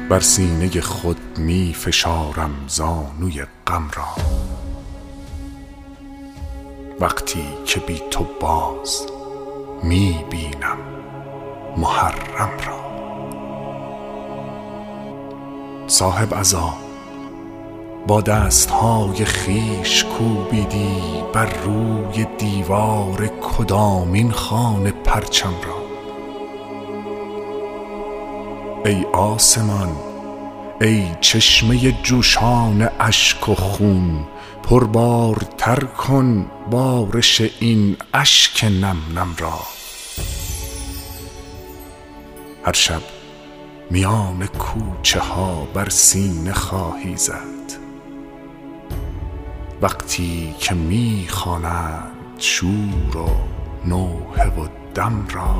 بر سینه خود می فشارم زانوی غم را، وقتی که بی تو باز می بینم محرم را. صاحب عزا با دستهای خیش کوبیدی بر روی دیوار کدامین خانه پرچم را. ای آسمان، ای چشمه جوشان اشک و خون، پربارتر کن بارش این اشک نم نم را. هر شب میان کوچه ها بر سینه خواهی زد، وقتی که میخوانند شور و نوحه و دم را.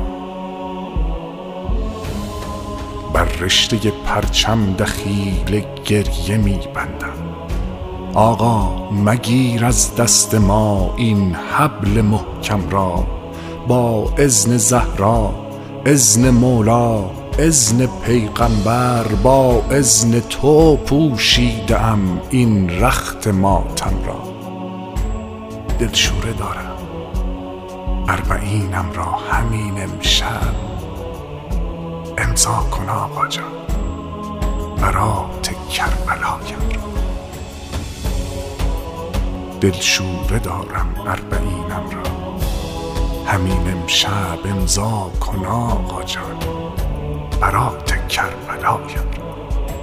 بر رشته پرچم دخیل گریه میبندم، آقا مگیر از دست ما این حبل محکم را. با اذن زهرا، اذن مولا، اذن پیغمبر، با اذن تو پوشیدم این رخت ماتم را. دلشوره دارم اربعینم را همین امشب، امضا کن آقا جان برات کربلایم را. دلشوره دارم اربعینم را همین امشب، امضا کن آقا جان برات کربلایم را.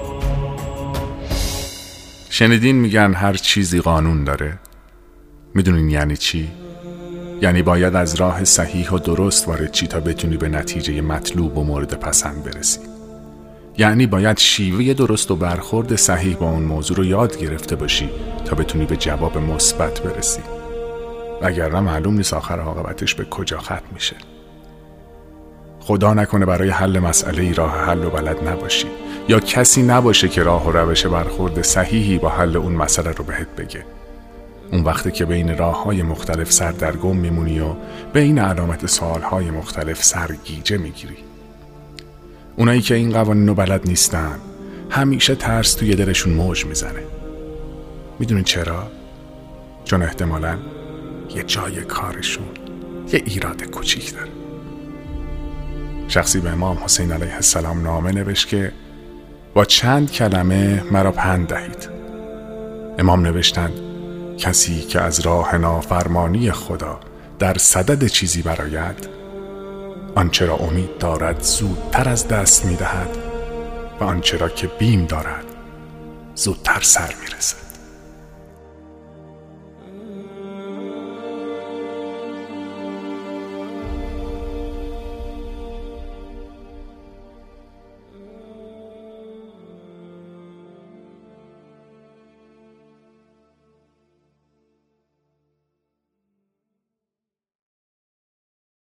شنیدین میگن هر چیزی قانون داره؟ میدونین یعنی چی؟ یعنی باید از راه صحیح و درست وارد چی تا بتونی به نتیجه مطلوب و مورد پسند برسی. یعنی باید شیوه درست و برخورد صحیح با اون موضوع رو یاد گرفته باشی تا بتونی به جواب مثبت برسی، وگرنه معلوم نیست آخر عاقبتش به کجا ختم میشه. خدا نکنه برای حل مسئله ای راه حل و بلد نباشی، یا کسی نباشه که راه و روش برخورد صحیحی با حل اون مسئله رو بهت بگه. اون وقتی که بین راه‌های مختلف سردرگم میمونی و بین علامت سوال‌های مختلف سرگیجه میگیری. اونایی که این قوانین رو بلد نیستن همیشه ترس توی دلشون موج میزنه. میدونین چرا؟ چون احتمالاً یه جای کارشون یه ایراد کوچیک داره. شخصی به امام حسین علیه السلام نامه نوشت که با چند کلمه مرا پند دهید. امام نوشتند کسی که از راه نافرمانی خدا در صدد چیزی برآید، آنچه را امید دارد زودتر از دست می‌دهد و آنچه را که بیم دارد زودتر سر می‌رسد.